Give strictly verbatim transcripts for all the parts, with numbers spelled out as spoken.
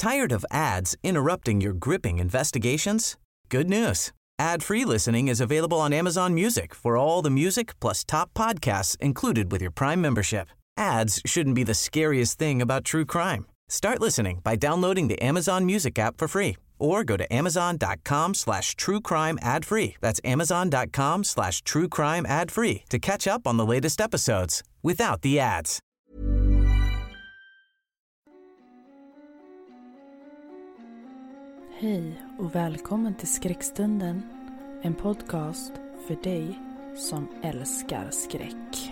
Tired of ads interrupting your gripping investigations? Good news. Ad-free listening is available on Amazon Music for all the music plus top podcasts included with your Prime membership. Ads shouldn't be the scariest thing about true crime. Start listening by downloading the Amazon Music app for free or go to amazon.com slash true crime ad free. That's amazon.com slash true crime ad free to catch up on the latest episodes without the ads. Hej och välkommen till Skräckstunden, en podcast för dig som älskar skräck.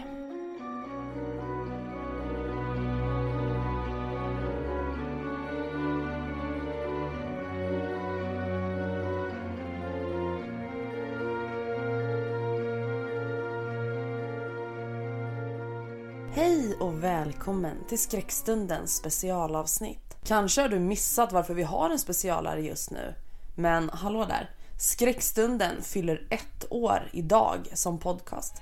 Hej och välkommen till Skräckstundens specialavsnitt. Kanske har du missat varför vi har en specialare just nu. Men hallå där, Skräckstunden fyller ett år idag som podcast.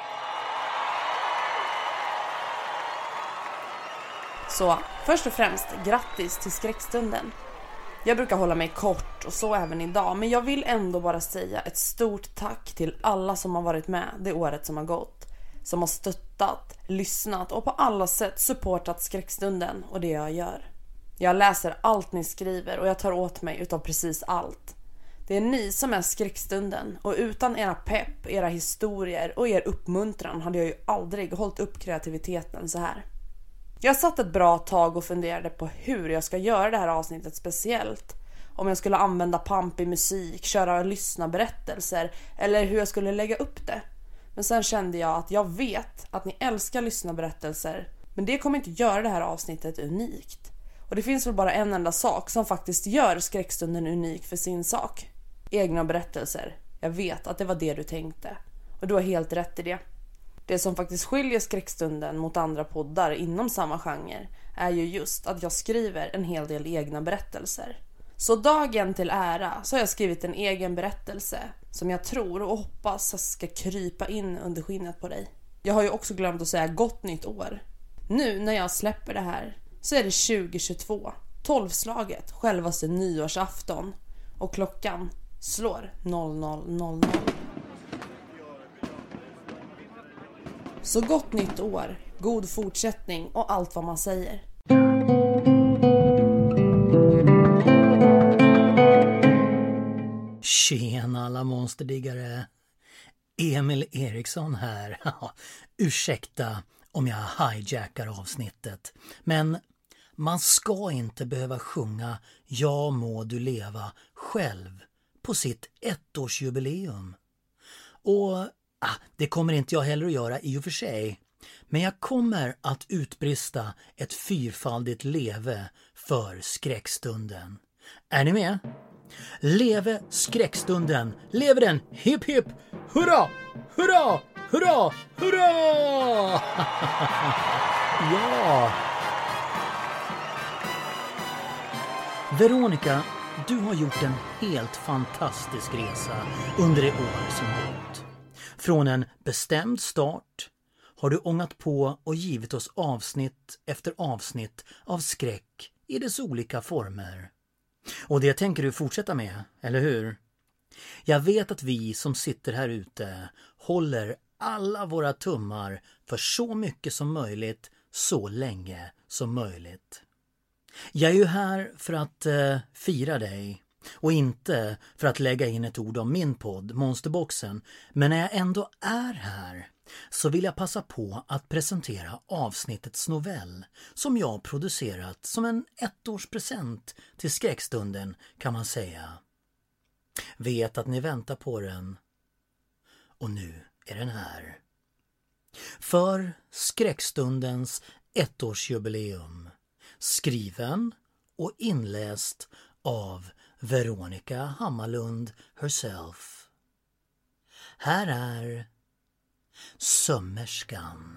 Så först och främst, grattis till Skräckstunden. Jag brukar hålla mig kort och så även idag. Men jag vill ändå bara säga ett stort tack till alla som har varit med det året som har gått. Som har stöttat, lyssnat och på alla sätt supportat Skräckstunden och det jag gör. Jag läser allt ni skriver och jag tar åt mig utav precis allt. Det är ni som är Skräckstunden och utan era pepp, era historier och er uppmuntran hade jag ju aldrig hållit upp kreativiteten så här. Jag satt ett bra tag och funderade på hur jag ska göra det här avsnittet speciellt. Om jag skulle använda pampig musik, köra lyssnarberättelser eller hur jag skulle lägga upp det. Men sen kände jag att jag vet att ni älskar lyssnarberättelser, men det kommer inte göra det här avsnittet unikt. Och det finns väl bara en enda sak som faktiskt gör Skräckstunden unik för sin sak. Egna berättelser. Jag vet att det var det du tänkte. Och du har helt rätt i det. Det som faktiskt skiljer Skräckstunden mot andra poddar inom samma genre är ju just att jag skriver en hel del egna berättelser. Så dagen till ära så har jag skrivit en egen berättelse som jag tror och hoppas ska krypa in under skinnet på dig. Jag har ju också glömt att säga gott nytt år. Nu när jag släpper det här så är det tjugo tjugotvå, tolvslaget, självaste nyårsafton och klockan slår noll noll noll noll. Så gott nytt år, god fortsättning och allt vad man säger. Tjena alla monsterdiggare. Emil Eriksson här. Ursäkta om jag hijackar avsnittet. Men man ska inte behöva sjunga Ja må du leva själv på sitt ettårsjubileum. Och ah, det kommer inte jag heller att göra i och för sig. Men jag kommer att utbrista ett fyrfaldigt leve för Skräckstunden. Är ni med? Leve Skräckstunden, leve den, hipp hipp, hurra, hurra, hurra, hurra! Ja! Veronica, du har gjort en helt fantastisk resa under det år som gått. Från en bestämd start har du ångat på och givit oss avsnitt efter avsnitt av skräck i dess olika former. Och det tänker du fortsätta med, eller hur? Jag vet att vi som sitter här ute håller alla våra tummar för så mycket som möjligt, så länge som möjligt. Jag är ju här för att eh, fira dig och inte för att lägga in ett ord om min podd, Monsterboxen. Men när jag ändå är här så vill jag passa på att presentera avsnittets novell som jag producerat som en ettårspresent till Skräckstunden, kan man säga. Vet att ni väntar på den. Och nu är den här. För Skräckstundens ettårsjubileum. Skriven och inläst av Veronica Hammarlund herself. Här är Sömmerskan.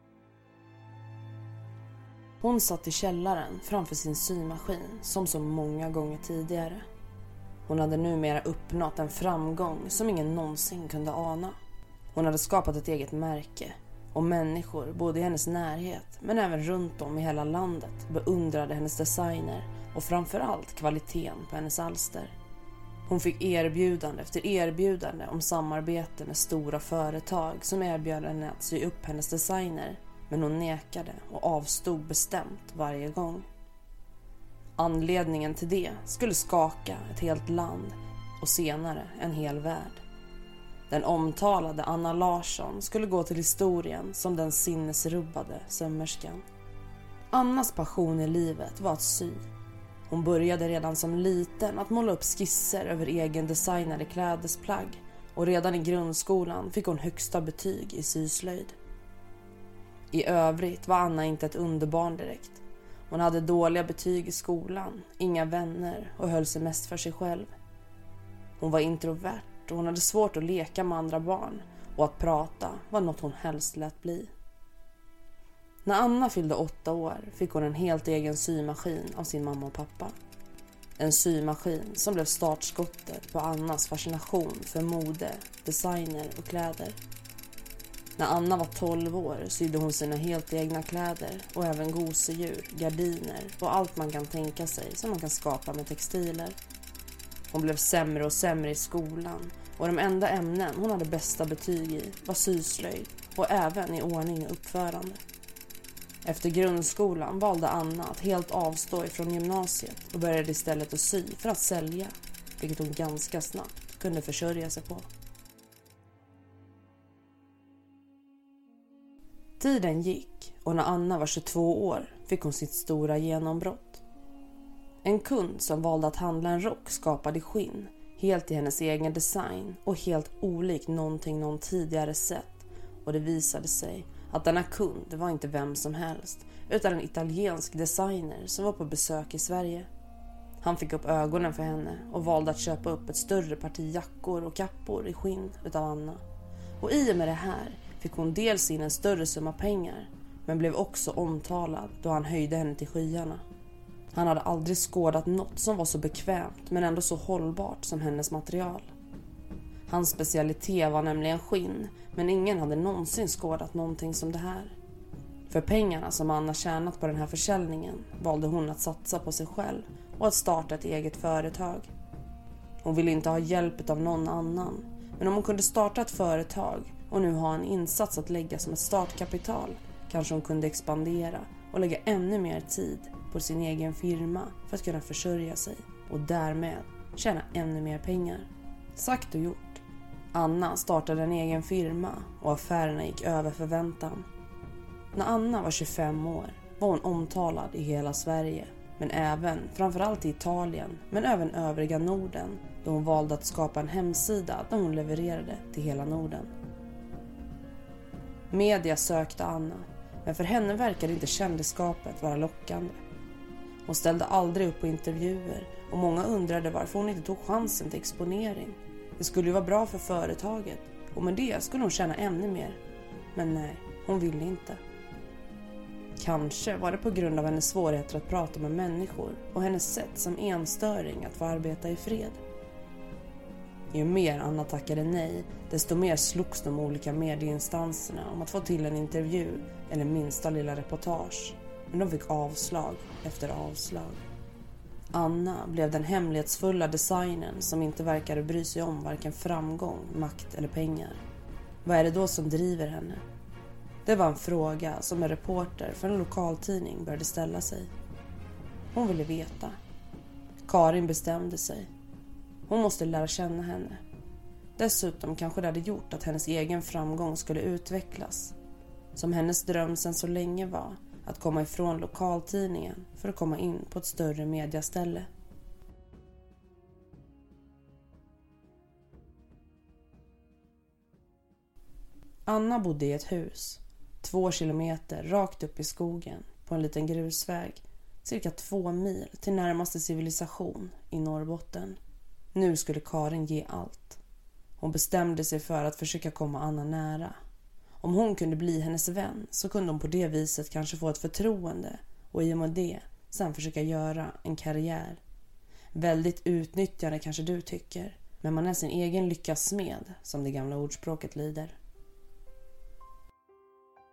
Hon satt i källaren framför sin symaskin som så många gånger tidigare. Hon hade numera uppnått en framgång som ingen någonsin kunde ana. Hon hade skapat ett eget märke, Och människor, både i hennes närhet men även runt om i hela landet, beundrade hennes designer och framförallt kvaliteten på hennes alster. Hon fick erbjudande efter erbjudande om samarbete med stora företag som erbjöd henne att sy upp hennes designer, men hon nekade och avstod bestämt varje gång. Anledningen till det skulle skaka ett helt land och senare en hel värld. Den omtalade Anna Larsson skulle gå till historien som den sinnesrubbade sömmerskan. Annas passion i livet var att sy. Hon började redan som liten att måla upp skisser över egen designade klädesplagg och redan i grundskolan fick hon högsta betyg i syslöjd. I övrigt var Anna inte ett underbarn direkt. Hon hade dåliga betyg i skolan, inga vänner och höll sig mest för sig själv. Hon var introvert och hon hade svårt att leka med andra barn och att prata var något hon helst lät bli. När Anna fyllde åtta år fick hon en helt egen symaskin av sin mamma och pappa. En symaskin som blev startskottet på Annas fascination för mode, designer och kläder. När Anna var tolv år sydde hon sina helt egna kläder och även gosedjur, gardiner och allt man kan tänka sig som man kan skapa med textiler. Hon blev sämre och sämre i skolan och de enda ämnen hon hade bästa betyg i var syslöjd och även i ordning och uppförande. Efter grundskolan valde Anna att helt avstå ifrån gymnasiet och började istället att sy för att sälja, vilket hon ganska snabbt kunde försörja sig på. Tiden gick och när Anna var tjugotvå år fick hon sitt stora genombrott. En kund som valde att handla en rock skapad i skinn, helt i hennes egen design och helt olik någonting någon tidigare sett, och det visade sig att denna kund var inte vem som helst utan en italiensk designer som var på besök i Sverige. Han fick upp ögonen för henne och valde att köpa upp ett större parti jackor och kappor i skinn utav Anna. Och i och med det här fick hon dels in en större summa pengar, men blev också omtalad då han höjde henne till skyarna. Han hade aldrig skådat något som var så bekvämt men ändå så hållbart som hennes material. Hans specialitet var nämligen skinn, men ingen hade någonsin skådat någonting som det här. För pengarna som Anna tjänat på den här försäljningen valde hon att satsa på sig själv och att starta ett eget företag. Hon ville inte ha hjälp av någon annan, men om hon kunde starta ett företag och nu ha en insats att lägga som ett startkapital kanske hon kunde expandera och lägga ännu mer tid på sin egen firma för att kunna försörja sig och därmed tjäna ännu mer pengar. Sagt och gjort. Anna startade en egen firma och affärerna gick över förväntan. När Anna var tjugofem år var hon omtalad i hela Sverige, men även framförallt i Italien, men även övriga Norden, då hon valde att skapa en hemsida där hon levererade till hela Norden. Media sökte Anna, men för henne verkade inte kändisskapet vara lockande. Hon ställde aldrig upp på intervjuer och många undrade varför hon inte tog chansen till exponering. Det skulle ju vara bra för företaget och med det skulle hon tjäna ännu mer. Men nej, hon ville inte. Kanske var det på grund av hennes svårigheter att prata med människor och hennes sätt som enstöring att få arbeta i fred. Ju mer Anna tackade nej, desto mer slogs de olika medieinstanserna om att få till en intervju eller minsta lilla reportage. Men de fick avslag efter avslag. Anna blev den hemlighetsfulla designern som inte verkade bry sig om varken framgång, makt eller pengar. Vad är det då som driver henne? Det var en fråga som en reporter för en lokaltidning började ställa sig. Hon ville veta. Karin bestämde sig. Hon måste lära känna henne. Dessutom kanske det hade gjort att hennes egen framgång skulle utvecklas. Som hennes dröm sedan så länge var att komma ifrån lokaltidningen för att komma in på ett större mediaställe. Anna bodde i ett hus, två kilometer rakt upp i skogen på en liten grusväg, cirka två mil till närmaste civilisation i Norrbotten. Nu skulle Karin ge allt. Hon bestämde sig för att försöka komma Anna nära. Om hon kunde bli hennes vän så kunde hon på det viset kanske få ett förtroende och i och med det sen försöka göra en karriär. Väldigt utnyttjande kanske du tycker, men man är sin egen lyckas smed, som det gamla ordspråket lyder.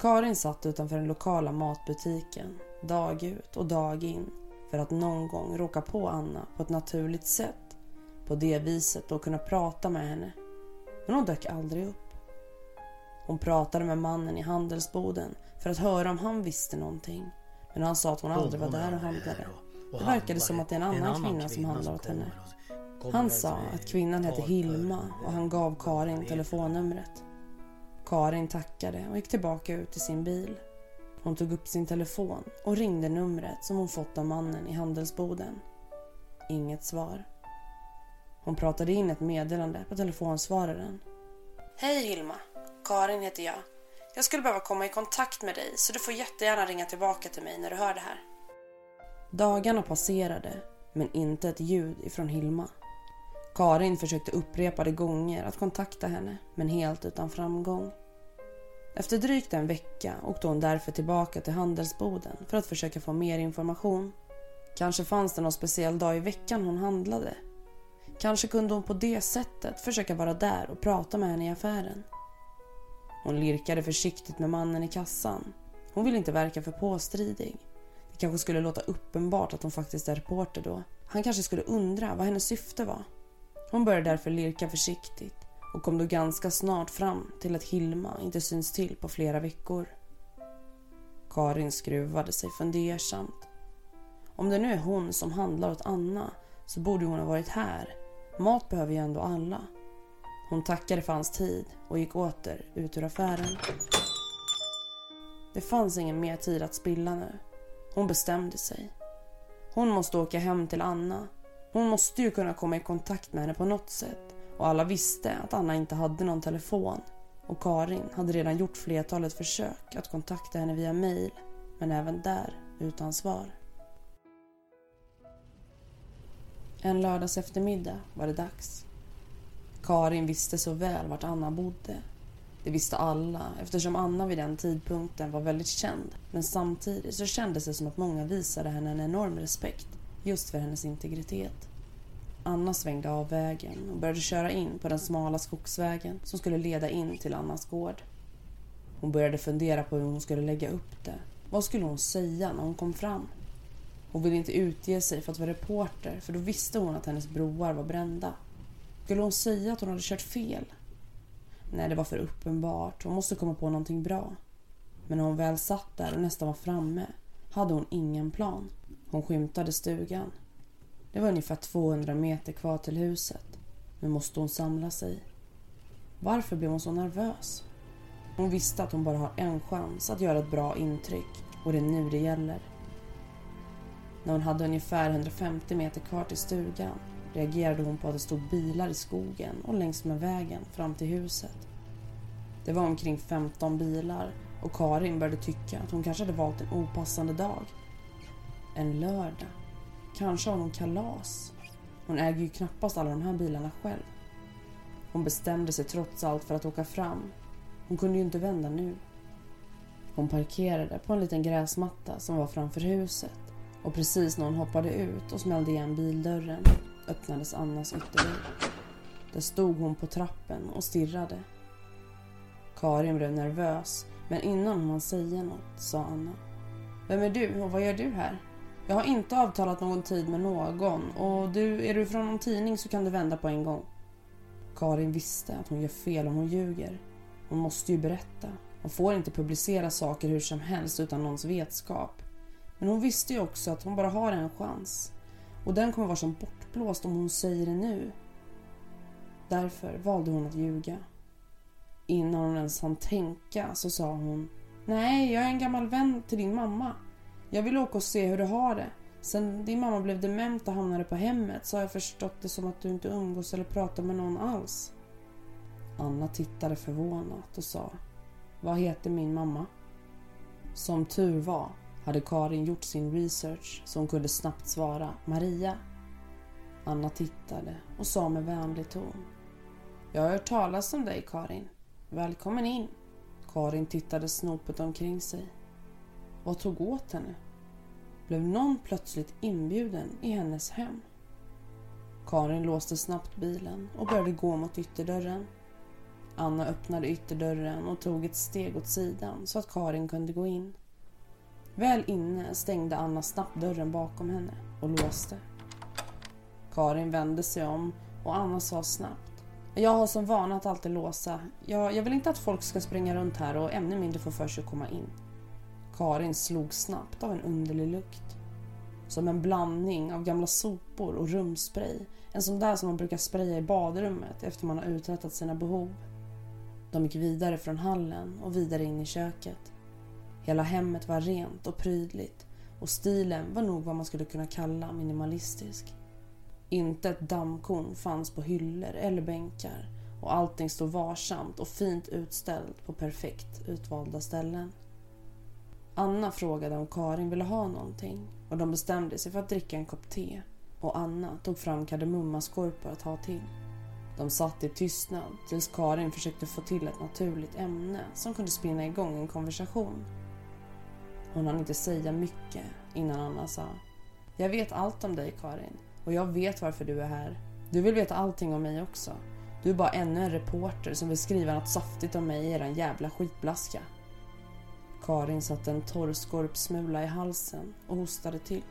Karin satt utanför den lokala matbutiken dag ut och dag in för att någon gång råka på Anna på ett naturligt sätt. På det viset då kunna prata med henne. Men hon dök aldrig upp. Hon pratade med mannen i handelsboden för att höra om han visste någonting. Men han sa att hon aldrig var där och handlade. Det verkade som att det är en annan kvinna som handlar åt henne. Han sa att kvinnan hette Hilma och han gav Karin telefonnumret. Karin tackade och gick tillbaka ut i sin bil. Hon tog upp sin telefon och ringde numret som hon fått av mannen i handelsboden. Inget svar. Hon pratade in ett meddelande på telefonsvararen. Hej Hilma, Karin heter jag. Jag skulle behöva komma i kontakt med dig så du får jättegärna ringa tillbaka till mig när du hör det här. Dagarna passerade, men inte ett ljud ifrån Hilma. Karin försökte upprepade gånger att kontakta henne, men helt utan framgång. Efter drygt en vecka åkte hon därför tillbaka till handelsboden för att försöka få mer information. Kanske fanns det någon speciell dag i veckan hon handlade. Kanske kunde hon på det sättet försöka vara där och prata med henne i affären. Hon lirkade försiktigt med mannen i kassan. Hon ville inte verka för påstridig. Det kanske skulle låta uppenbart att hon faktiskt är reporter då. Han kanske skulle undra vad hennes syfte var. Hon började därför lirka försiktigt och kom då ganska snart fram till att Hilma inte syns till på flera veckor. Karin skruvade sig fundersamt. Om det nu är hon som handlar åt Anna så borde hon ha varit här. Mat behöver ju ändå alla. Hon tackade för hans tid och gick åter ut ur affären. Det fanns ingen mer tid att spilla nu. Hon bestämde sig. Hon måste åka hem till Anna. Hon måste ju kunna komma i kontakt med henne på något sätt. Och alla visste att Anna inte hade någon telefon. Och Karin hade redan gjort flertalet försök att kontakta henne via mejl. Men även där utan svar. En lördags eftermiddag var det dags. Karin visste så väl vart Anna bodde. Det visste alla eftersom Anna vid den tidpunkten var väldigt känd. Men samtidigt så kändes det som att många visade henne en enorm respekt just för hennes integritet. Anna svängde av vägen och började köra in på den smala skogsvägen som skulle leda in till Annas gård. Hon började fundera på hur hon skulle lägga upp det. Vad skulle hon säga när hon kom fram? Hon ville inte utge sig för att vara reporter för då visste hon att hennes broar var brända. Skulle hon säga att hon hade kört fel? Nej, det var för uppenbart. Hon måste komma på någonting bra. Men när hon väl satt där och nästan var framme hade hon ingen plan. Hon skymtade stugan. Det var ungefär tvåhundra meter kvar till huset. Nu måste hon samla sig. Varför blev hon så nervös? Hon visste att hon bara har en chans att göra ett bra intryck och det är nu det gäller. När hon hade ungefär hundrafemtio meter kvar till stugan reagerade hon på att det stod bilar i skogen och längs med vägen fram till huset. Det var omkring femton bilar och Karin började tycka att hon kanske hade valt en opassande dag. En lördag. Kanske har hon kalas. Hon äger ju knappast alla de här bilarna själv. Hon bestämde sig trots allt för att åka fram. Hon kunde ju inte vända nu. Hon parkerade på en liten gräsmatta som var framför huset. Och precis när hon hoppade ut och smällde igen bildörren öppnades Annas ytterdörr. Där stod hon på trappen och stirrade. Karin blev nervös, men innan hon säga något sa Anna: Vem är du och vad gör du här? Jag har inte avtalat någon tid med någon och du, är du från någon tidning så kan du vända på en gång. Karin visste att hon gör fel om hon ljuger. Hon måste ju berätta. Hon får inte publicera saker hur som helst utan någons vetskap. Men hon visste ju också att hon bara har en chans. Och den kommer vara som bortblåst om hon säger det nu. Därför valde hon att ljuga. Innan hon ens hann tänka så sa hon: Nej, jag är en gammal vän till din mamma. Jag vill åka och se hur du har det. Sen din mamma blev dement och hamnade på hemmet så har jag förstått det som att du inte umgås eller pratar med någon alls. Anna tittade förvånat och sa: Vad heter min mamma? Som tur var hade Karin gjort sin research så hon kunde snabbt svara: Maria. Anna tittade och sa med vänlig ton: Jag har hört talas om dig, Karin. Välkommen in. Karin tittade snopet omkring sig. Vad tog åt henne? Blev någon plötsligt inbjuden i hennes hem? Karin låste snabbt bilen och började gå mot ytterdörren. Anna öppnade ytterdörren och tog ett steg åt sidan så att Karin kunde gå in. Väl inne stängde Anna snabbt dörren bakom henne och låste. Karin vände sig om och Anna sa snabbt: jag har som vana att alltid låsa. Jag, jag vill inte att folk ska springa runt här och ännu mindre få för sig att komma in. Karin slog snabbt av en underlig lukt. Som en blandning av gamla sopor och rumspray. En sån där som man brukar spraya i badrummet efter man har uträttat sina behov. De gick vidare från hallen och vidare in i köket. Hela hemmet var rent och prydligt och stilen var nog vad man skulle kunna kalla minimalistisk. Inte ett dammkorn fanns på hyllor eller bänkar och allting stod varsamt och fint utställt på perfekt utvalda ställen. Anna frågade om Karin ville ha någonting och de bestämde sig för att dricka en kopp te och Anna tog fram kardemummaskorpor att ha till. De satt i tystnad tills Karin försökte få till ett naturligt ämne som kunde spinna igång en konversation. Hon hann inte säga mycket innan Anna sa: jag vet allt om dig, Karin, och jag vet varför du är här. Du vill veta allting om mig också. Du är bara ännu en reporter som vill skriva något saftigt om mig i eran jävla skitblaska. Karin satte en torr skorpsmula i halsen och hostade till.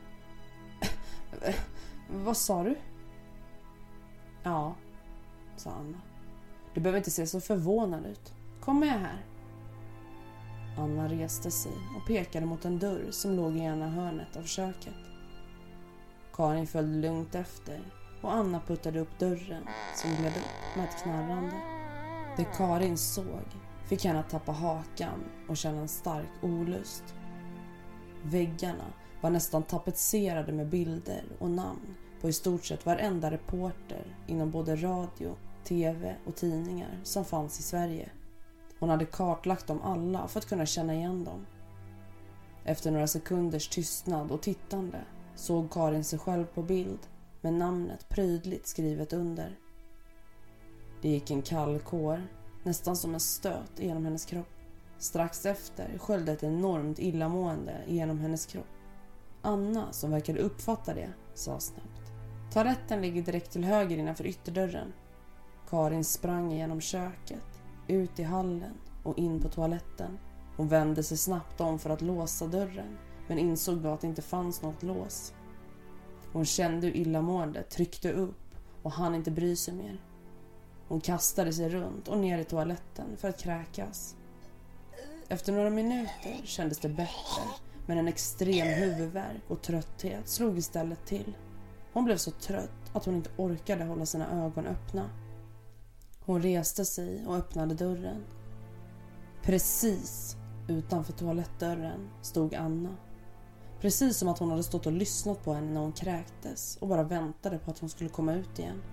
Vad sa du? Ja, sa Anna. Du behöver inte se så förvånad ut. Kom med här. Anna reste sig och pekade mot en dörr som låg i ena hörnet av köket. Karin följde lugnt efter och Anna puttade upp dörren som gled upp med ett knarrande. Det Karin såg fick henne att tappa hakan och känna en stark olust. Väggarna var nästan tapetserade med bilder och namn på i stort sett varenda reporter inom både radio, tv och tidningar som fanns i Sverige. Hon hade kartlagt dem alla för att kunna känna igen dem. Efter några sekunders tystnad och tittande såg Karin sig själv på bild med namnet prydligt skrivet under. Det gick en kall kår, nästan som en stöt genom hennes kropp. Strax efter sköljde ett enormt illamående genom hennes kropp. Anna, som verkade uppfatta det, sa snabbt: toaletten ligger direkt till höger innanför ytterdörren. Karin sprang genom köket, ut i hallen och in på toaletten. Hon vände sig snabbt om för att låsa dörren, men insåg då att det inte fanns något lås. Hon kände hur illamåendet tryckte upp och hann inte bry sig mer. Hon kastade sig runt och ner i toaletten för att kräkas. Efter några minuter kändes det bättre, men en extrem huvudvärk och trötthet slog istället till. Hon blev så trött att hon inte orkade hålla sina ögon öppna. Hon reste sig och öppnade dörren. Precis utanför toalettdörren stod Anna. Precis som att hon hade stått och lyssnat på henne när hon kräktes och bara väntade på att hon skulle komma ut igen.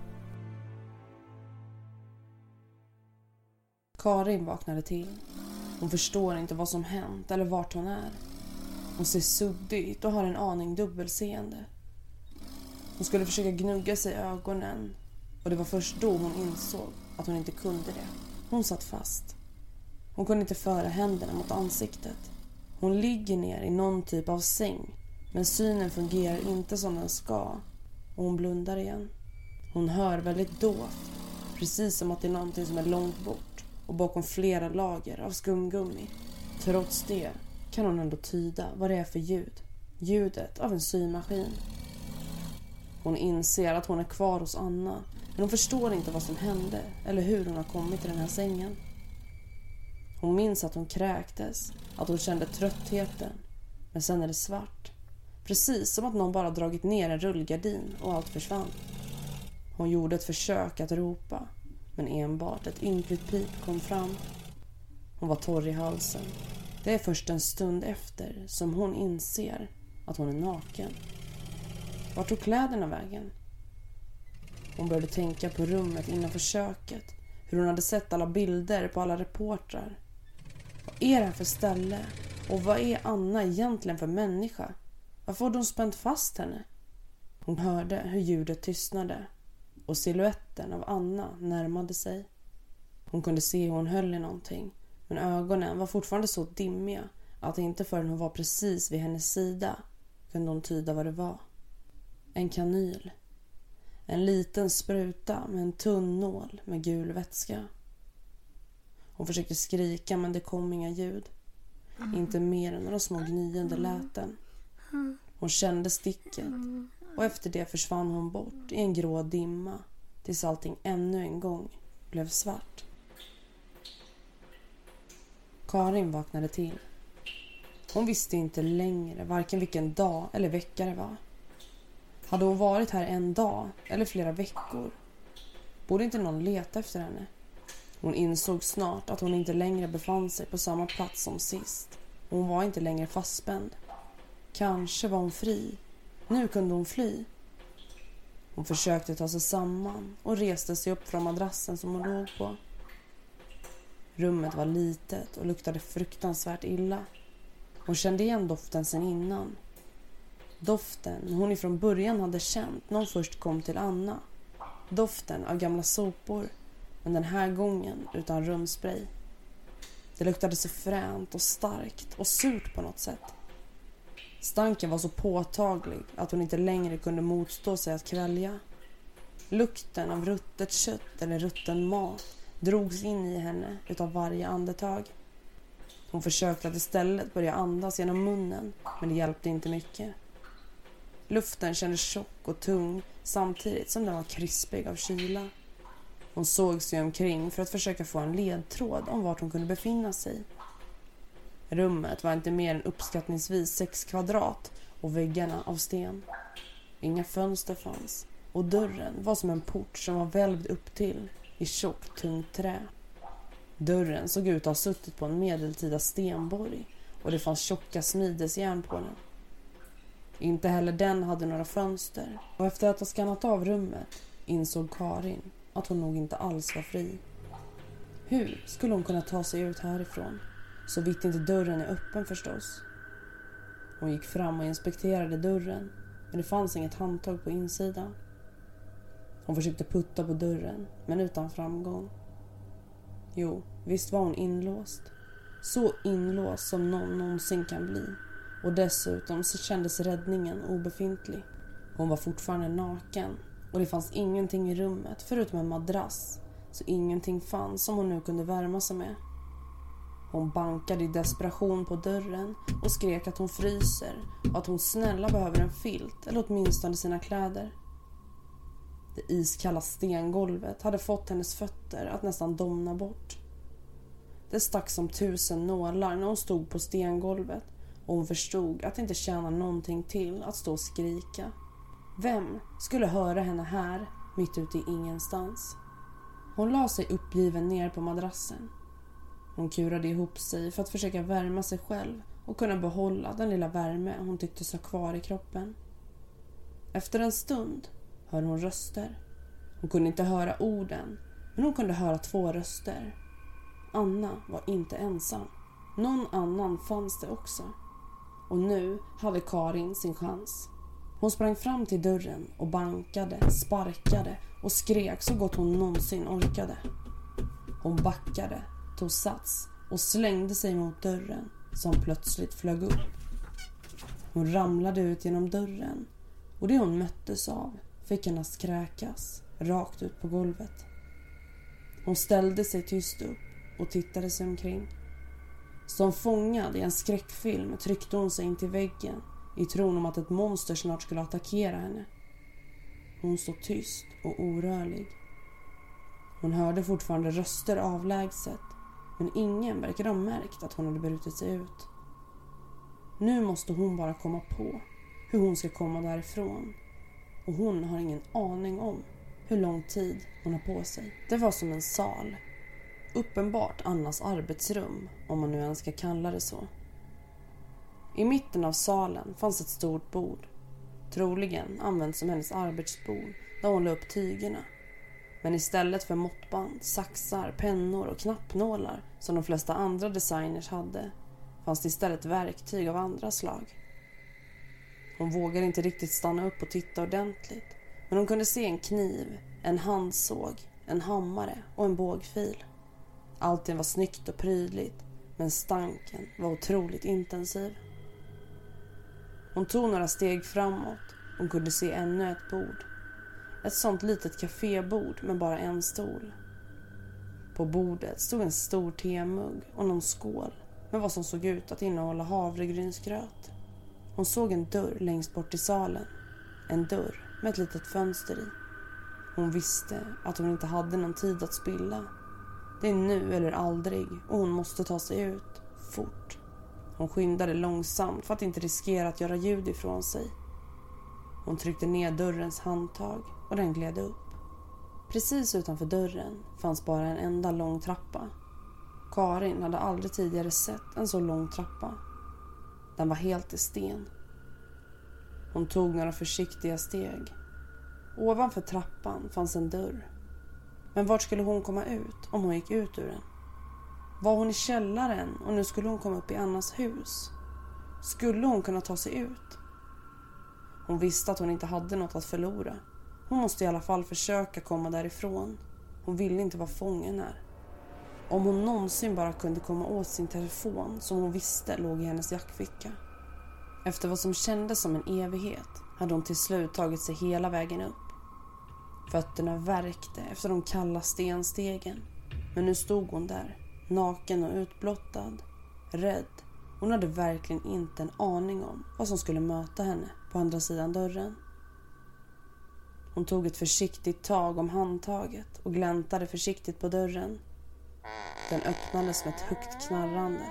Karin vaknade till. Hon förstår inte vad som hänt eller vart hon är. Hon ser suddig ut och har en aning dubbelseende. Hon skulle försöka gnugga sig i ögonen och det var först då hon insåg att hon inte kunde det. Hon satt fast. Hon kunde inte föra händerna mot ansiktet. Hon ligger ner i någon typ av säng, men synen fungerar inte som den ska och hon blundar igen. Hon hör väldigt dovt, precis som att det är någonting som är långt bort och bakom flera lager av skumgummi. Trots det kan hon ändå tyda vad det är för ljud. Ljudet av en symaskin. Hon inser att hon är kvar hos Anna, men hon förstår inte vad som hände eller hur hon har kommit till den här sängen. Hon minns att hon kräktes, att hon kände tröttheten, men sen är det svart. Precis som att någon bara dragit ner en rullgardin och allt försvann. Hon gjorde ett försök att ropa, men enbart ett ynkligt pip kom fram. Hon var torr i halsen. Det är först en stund efter som hon inser att hon är naken. Vart tog kläderna vägen? Hon började tänka på rummet innanför köket. Hur hon hade sett alla bilder på alla reportrar. Vad är det här för ställe? Och vad är Anna egentligen för människa? Varför har de spänt fast henne? Hon hörde hur ljudet tystnade och siluetten av Anna närmade sig. Hon kunde se hur hon höll i någonting, men ögonen var fortfarande så dimmiga att inte förrän hon var precis vid hennes sida kunde hon tyda vad det var. En kanyl. En liten spruta med en tunn nål med gul vätska. Hon försökte skrika men det kom inga ljud. Inte mer än några små gnyende läten. Hon kände sticket och efter det försvann hon bort i en grå dimma tills allting ännu en gång blev svart. Karin vaknade till. Hon visste inte längre varken vilken dag eller vecka det var. Hade hon varit här en dag eller flera veckor? Borde inte någon leta efter henne? Hon insåg snart att hon inte längre befann sig på samma plats som sist. Hon var inte längre fastspänd. Kanske var hon fri. Nu kunde hon fly. Hon försökte ta sig samman och reste sig upp från madrassen som hon låg på. Rummet var litet och luktade fruktansvärt illa. Hon kände igen doften sedan innan. Doften hon ifrån början hade känt när hon först kom till Anna. Doften av gamla sopor, men den här gången utan rumspray. Det luktade så fränt och starkt och surt på något sätt. Stanken var så påtaglig att hon inte längre kunde motstå sig att kvälja. Lukten av ruttet kött eller rutten mat drogs in i henne utav varje andetag. Hon försökte att istället börja andas genom munnen, men det hjälpte inte mycket. Luften kändes tjock och tung samtidigt som den var krispig av kyla. Hon såg sig omkring för att försöka få en ledtråd om vart hon kunde befinna sig. Rummet var inte mer än uppskattningsvis sex kvadrat och väggarna av sten. Inga fönster fanns och dörren var som en port som var välvd upp till i tjockt tungt trä. Dörren såg ut att ha suttit på en medeltida stenborg och det fanns tjocka smidesjärn på den. Inte heller den hade några fönster och efter att ha skannat av rummet insåg Karin att hon nog inte alls var fri. Hur skulle hon kunna ta sig ut härifrån? Så vitt inte dörren är öppen förstås. Hon gick fram och inspekterade dörren, men det fanns inget handtag på insidan. Hon försökte putta på dörren, men utan framgång. Jo, visst var hon inlåst. Så inlåst som någon någonsin kan bli. Och dessutom så kändes räddningen obefintlig. Hon var fortfarande naken och det fanns ingenting i rummet förutom en madrass. Så ingenting fanns som hon nu kunde värma sig med. Hon bankade i desperation på dörren och skrek att hon fryser och att hon snälla behöver en filt eller åtminstone sina kläder. Det iskalla stengolvet hade fått hennes fötter att nästan domna bort. Det stack som tusen nålar när hon stod på stengolvet och hon förstod att det inte tjänade någonting till att stå och skrika. Vem skulle höra henne här mitt ute i ingenstans? Hon la sig uppgiven ner på madrassen. Hon kurade ihop sig för att försöka värma sig själv och kunna behålla den lilla värme hon tyckte ha kvar i kroppen. Efter en stund hörde hon röster. Hon kunde inte höra orden, men hon kunde höra två röster. Anna var inte ensam. Någon annan fanns det också. Och nu hade Karin sin chans. Hon sprang fram till dörren och bankade, sparkade och skrek så gott hon någonsin orkade. Hon backade, tog sats och slängde sig mot dörren som plötsligt flög upp. Hon ramlade ut genom dörren och det hon möttes av fick henne att kräkas rakt ut på golvet. Hon ställde sig tyst upp och tittade sig omkring. Som fångad i en skräckfilm tryckte hon sig in till väggen i tron om att ett monster snart skulle attackera henne. Hon stod tyst och orörlig. Hon hörde fortfarande röster avlägset, men ingen verkade ha märkt att hon hade brutit sig ut. Nu måste hon bara komma på hur hon ska komma därifrån. Och hon har ingen aning om hur lång tid hon har på sig. Det var som en sal. Uppenbart Annas arbetsrum, om man nu ens ska kalla det så. I mitten av salen fanns ett stort bord. Troligen använt som hennes arbetsbord där hon la upp tygerna. Men istället för måttband, saxar, pennor och knappnålar som de flesta andra designers hade, fanns det istället verktyg av andra slag. Hon vågade inte riktigt stanna upp och titta ordentligt, men hon kunde se en kniv, en handsåg, en hammare och en bågfil. Allting var snyggt och prydligt, men stanken var otroligt intensiv. Hon tog några steg framåt. Hon kunde se ännu ett bord. Ett sånt litet kafébord med bara en stol. På bordet stod en stor temugg och någon skål med vad som såg ut att innehålla havregrynsgröt. Hon såg en dörr längst bort i salen. En dörr med ett litet fönster i. Hon visste att hon inte hade någon tid att spilla. Det är nu eller aldrig och hon måste ta sig ut fort. Hon skyndade långsamt för att inte riskera att göra ljud ifrån sig. Hon tryckte ner dörrens handtag och den gled upp. Precis utanför dörren fanns bara en enda lång trappa. Karin hade aldrig tidigare sett en så lång trappa. Den var helt i sten. Hon tog några försiktiga steg. Ovanför trappan fanns en dörr. Men vart skulle hon komma ut om hon gick ut ur den? Var hon i källaren och nu skulle hon komma upp i Annas hus? Skulle hon kunna ta sig ut? Hon visste att hon inte hade något att förlora. Hon måste i alla fall försöka komma därifrån. Hon ville inte vara fången här. Om hon någonsin bara kunde komma åt sin telefon som hon visste låg i hennes jackficka. Efter vad som kändes som en evighet hade hon till slut tagit sig hela vägen upp. Fötterna värkte efter de kalla stenstegen. Men nu stod hon där, naken och utblottad, rädd. Hon hade verkligen inte en aning om vad som skulle möta henne på andra sidan dörren. Hon tog ett försiktigt tag om handtaget och gläntade försiktigt på dörren. Den öppnades med ett högt knarrande.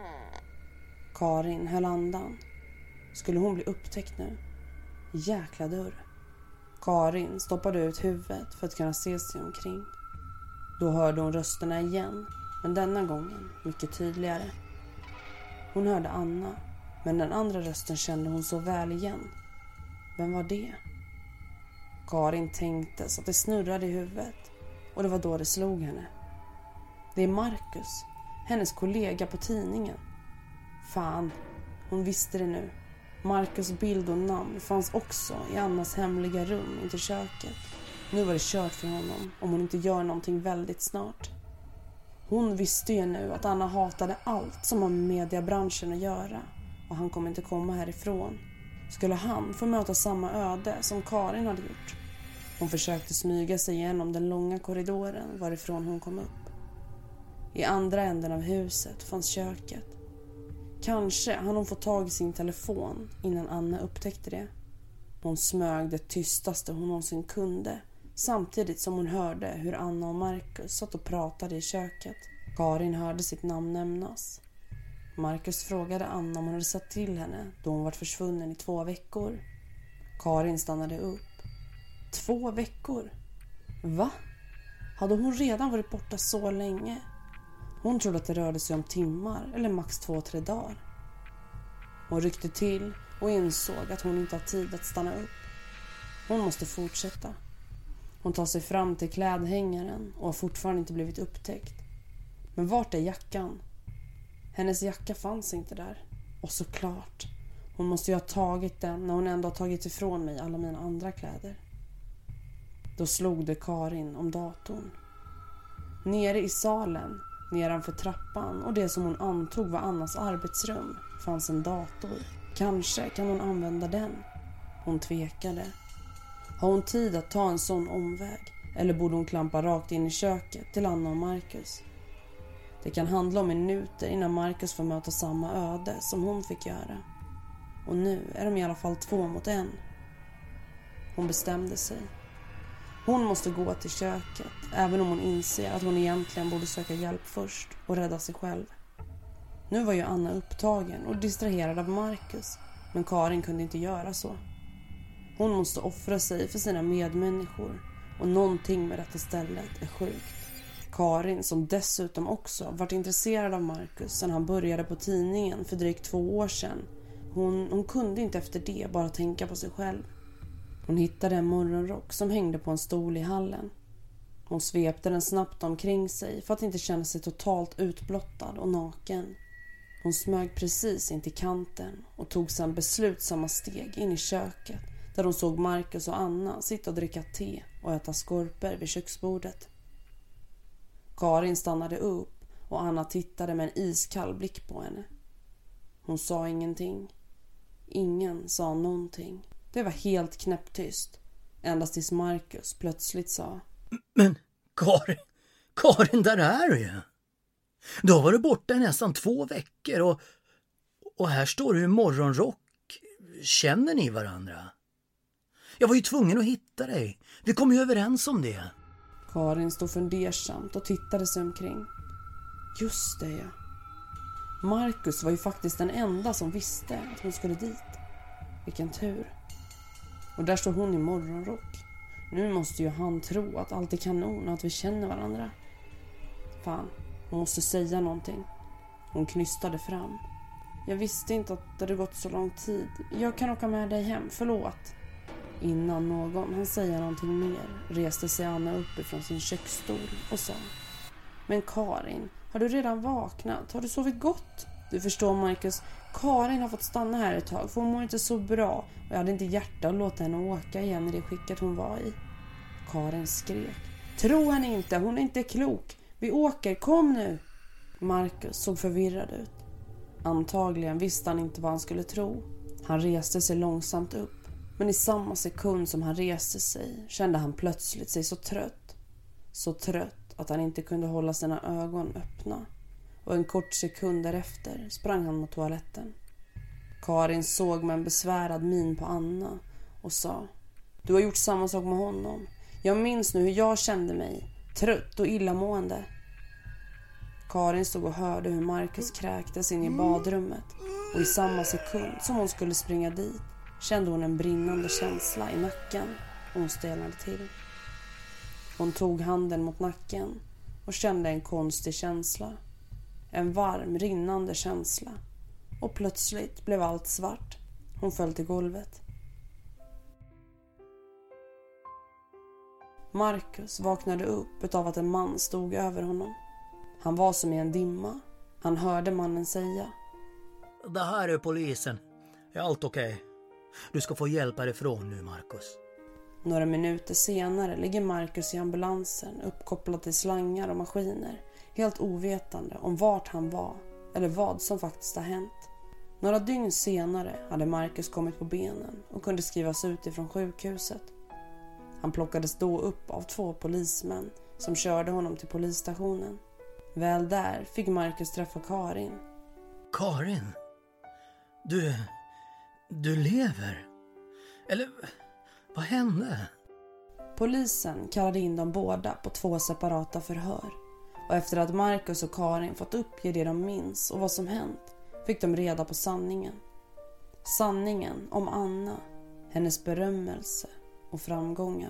Karin höll andan. Skulle hon bli upptäckt nu? Jäkla dörr. Karin stoppade ut huvudet för att kunna se sig omkring. Då hörde hon rösterna igen, men denna gången mycket tydligare. Hon hörde Anna, men den andra rösten kände hon så väl igen. Vem var det? Karin tänkte så att det snurrade i huvudet, och det var då det slog henne. Det är Marcus, hennes kollega på tidningen. Fan, hon visste det nu. Marcus bild och namn fanns också i Annas hemliga rum intill köket. Nu var det kört för honom om hon inte gör någonting väldigt snart. Hon visste ju nu att Anna hatade allt som har med mediebranschen att göra, och han kommer inte komma härifrån. Skulle han få möta samma öde som Karin hade gjort? Hon försökte smyga sig igenom den långa korridoren varifrån hon kom upp. I andra änden av huset fanns köket. Kanske hann hon få tag i sin telefon innan Anna upptäckte det. Hon smög det tystaste hon någonsin kunde, samtidigt som hon hörde hur Anna och Marcus satt och pratade i köket. Karin hörde sitt namn nämnas. Marcus frågade Anna om hon hade sett till henne då hon varit försvunnen i två veckor. Karin stannade upp. Två veckor? Va? Hade hon redan varit borta så länge? Hon trodde att det rörde sig om timmar eller max två, tre dagar. Hon ryckte till och insåg att hon inte har tid att stanna upp. Hon måste fortsätta. Hon tar sig fram till klädhängaren och har fortfarande inte blivit upptäckt. Men vart är jackan? Hennes jacka fanns inte där. Och såklart, hon måste ju ha tagit den när hon ändå har tagit ifrån mig alla mina andra kläder. Då slog det Karin om datorn. Nere i salen, nedanför trappan och det som hon antog var Annas arbetsrum, fanns en dator. Kanske kan hon använda den. Hon tvekade. Har hon tid att ta en sån omväg? Eller borde hon klampa rakt in i köket till Anna och Marcus? Det kan handla om minuter innan Marcus får möta samma öde som hon fick göra. Och nu är de i alla fall två mot en. Hon bestämde sig. Hon måste gå till köket, även om hon inser att hon egentligen borde söka hjälp först och rädda sig själv. Nu var ju Anna upptagen och distraherad av Marcus, men Karin kunde inte göra så. Hon måste offra sig för sina medmänniskor, och någonting med detta stället är sjukt. Karin, som dessutom också varit intresserad av Marcus sedan han började på tidningen för drygt två år sedan, hon, hon kunde inte efter det bara tänka på sig själv. Hon hittade en morgonrock som hängde på en stol i hallen. Hon svepte den snabbt omkring sig för att inte känna sig totalt utblottad och naken. Hon smög precis in till kanten och tog sedan beslutsamma steg in i köket, där hon såg Marcus och Anna sitta och dricka te och äta skorpor vid köksbordet. Karin stannade upp och Anna tittade med en iskall blick på henne. Hon sa ingenting. Ingen sa någonting. Det var helt knäpptyst. Endast tills Marcus plötsligt sa: Men Karin, Karin, där är du ju. Du har varit borta i nästan två veckor och, och här står du i morgonrock. Känner ni varandra? Jag var ju tvungen att hitta dig. Vi kom ju överens om det. Karin stod fundersamt och tittade sig omkring. Just det, ja. Marcus var ju faktiskt den enda som visste att hon skulle dit. Vilken tur. Och där står hon i morgonrock. Nu måste ju han tro att allt är kanon och att vi känner varandra. Fan, hon måste säga någonting. Hon knystade fram. Jag visste inte att det hade gått så lång tid. Jag kan åka med dig hem, förlåt. Innan någon han säger någonting mer reste sig Anna upp ifrån sin köksstol och sa: Men Karin, har du redan vaknat? Har du sovit gott? Du förstår, Marcus, Karin har fått stanna här ett tag för hon mår inte så bra och jag hade inte hjärta att låta henne åka igen i det skicket hon var i. Karin skrek: Tro henne inte, hon är inte klok. Vi åker, kom nu. Marcus såg förvirrad ut. Antagligen visste han inte vad han skulle tro. Han reste sig långsamt upp. Men i samma sekund som han reste sig kände han plötsligt sig så trött. Så trött att han inte kunde hålla sina ögon öppna. Och en kort sekund därefter sprang han mot toaletten. Karin såg med en besvärad min på Anna och sa: Du har gjort samma sak med honom. Jag minns nu hur jag kände mig. Trött och illamående. Karin stod och hörde hur Marcus kräktes in i badrummet. Och i samma sekund som hon skulle springa dit kände hon en brinnande känsla i nacken och hon stelnade till. Hon tog handen mot nacken och kände en konstig känsla. En varm, rinnande känsla. Och plötsligt blev allt svart. Hon föll till golvet. Marcus vaknade upp av att en man stod över honom. Han var som i en dimma. Han hörde mannen säga: Det här är polisen. Är allt okej? Okay? Du ska få hjälp härifrån nu, Marcus. Några minuter senare ligger Marcus i ambulansen uppkopplad till slangar och maskiner, helt ovetande om vart han var eller vad som faktiskt har hänt. Några dygn senare hade Marcus kommit på benen och kunde skrivas ut ifrån sjukhuset. Han plockades då upp av två polismän som körde honom till polisstationen. Väl där fick Marcus träffa Karin. Karin? Du... Du lever? Eller... Vad hände? Polisen kallade in dem båda på två separata förhör. Och efter att Marcus och Karin fått uppge det de minns och vad som hänt fick de reda på sanningen. Sanningen om Anna, hennes berömmelse och framgångar.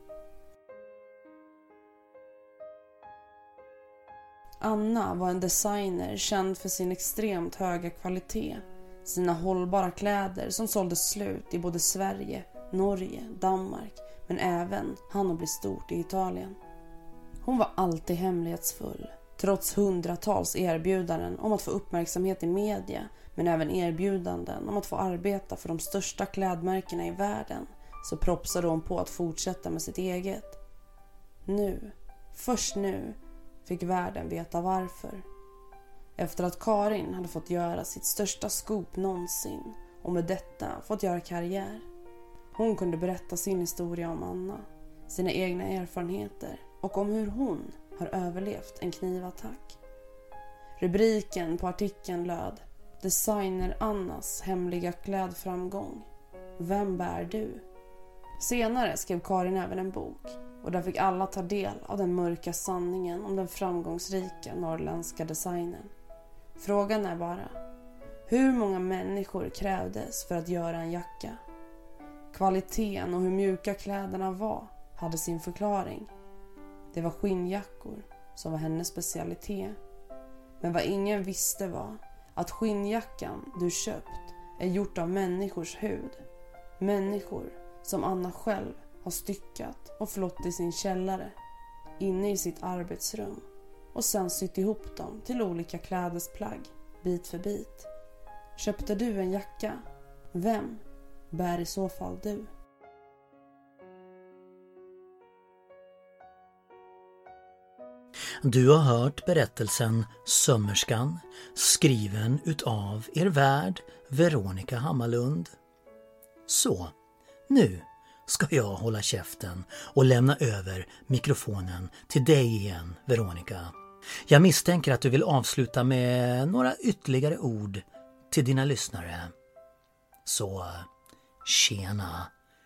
Anna var en designer känd för sin extremt höga kvalitet. Sina hållbara kläder som såldes slut i både Sverige, Norge, Danmark, men även hann att bli stort i Italien. Hon var alltid hemlighetsfull, trots hundratals erbjudanden om att få uppmärksamhet i media, men även erbjudanden om att få arbeta för de största klädmärkena i världen, så propsade hon på att fortsätta med sitt eget. Nu, först nu, fick världen veta varför. Efter att Karin hade fått göra sitt största scoop någonsin och med detta fått göra karriär. Hon kunde berätta sin historia om Anna, sina egna erfarenheter och om hur hon har överlevt en knivattack. Rubriken på artikeln löd: Designer Annas hemliga klädframgång. Vem bär du? Senare skrev Karin även en bok och där fick alla ta del av den mörka sanningen om den framgångsrika norrländska designern. Frågan är bara: hur många människor krävdes för att göra en jacka? Kvaliteten och hur mjuka kläderna var hade sin förklaring. Det var skinnjackor som var hennes specialitet. Men vad ingen visste var att skinnjackan du köpt är gjort av människors hud. Människor som Anna själv har styckat och flott i sin källare, inne i sitt arbetsrum, och sen sytt ihop dem till olika klädesplagg, bit för bit. Köpte du en jacka? Vem bär i så fall du? Du har hört berättelsen Sömmerskan, skriven utav er värd Veronica Hammarlund. Så, nu ska jag hålla käften och lämna över mikrofonen till dig igen, Veronica. Jag misstänker att du vill avsluta med några ytterligare ord till dina lyssnare. Så, tjena!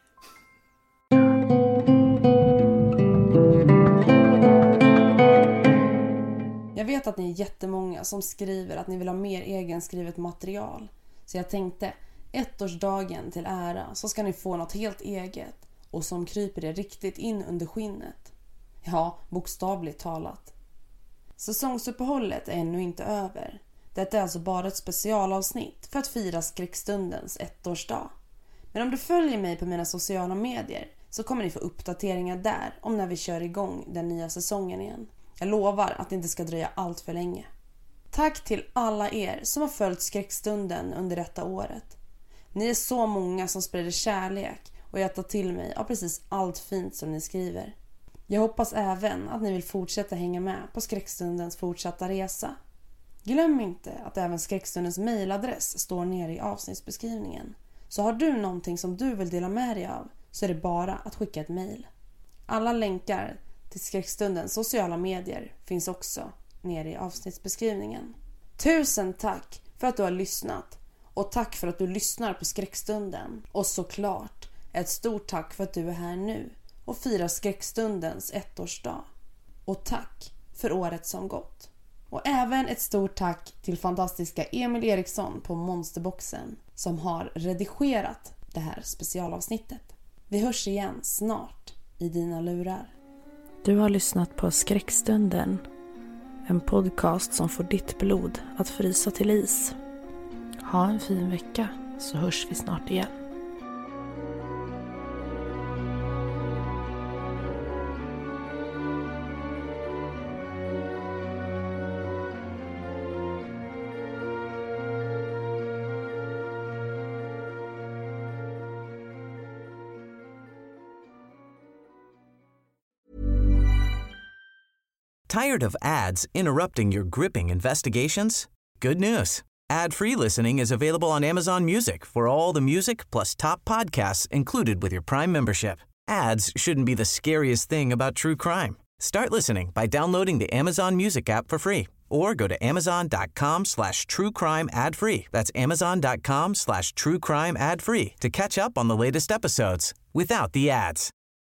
Jag vet att ni är jättemånga som skriver att ni vill ha mer egenskrivet material. Så jag tänkte, ettårsdagen till ära så ska ni få något helt eget och som kryper det riktigt in under skinnet. Ja, bokstavligt talat. Säsongsuppehållet är ännu inte över. Detta är alltså bara ett specialavsnitt för att fira skräckstundens ettårsdag. Men om du följer mig på mina sociala medier så kommer ni få uppdateringar där om när vi kör igång den nya säsongen igen. Jag lovar att det inte ska dröja allt för länge. Tack till alla er som har följt skräckstunden under detta året. Ni är så många som sprider kärlek och jag tar till mig av precis allt fint som ni skriver. Jag hoppas även att ni vill fortsätta hänga med på skräckstundens fortsatta resa. Glöm inte att även skräckstundens mejladress står nere i avsnittsbeskrivningen. Så har du någonting som du vill dela med dig av så är det bara att skicka ett mejl. Alla länkar till skräckstundens sociala medier finns också nere i avsnittsbeskrivningen. Tusen tack för att du har lyssnat och tack för att du lyssnar på skräckstunden. Och såklart ett stort tack för att du är här nu och firar skräckstundens ettårsdag. Och tack för året som gått. Och även ett stort tack till fantastiska Emil Eriksson på Monsterboxen som har redigerat det här specialavsnittet. Vi hörs igen snart i dina lurar. Du har lyssnat på Skräckstunden, en podcast som får ditt blod att frysa till is. Ha en fin vecka så hörs vi snart igen. Tired of ads interrupting your gripping investigations? Good news. Ad-free listening is available on Amazon Music for all the music plus top podcasts included with your Prime membership. Ads shouldn't be the scariest thing about true crime. Start listening by downloading the Amazon Music app for free or go to amazon.com slash true crime ad free. That's amazon.com slash true crime ad free to catch up on the latest episodes without the ads.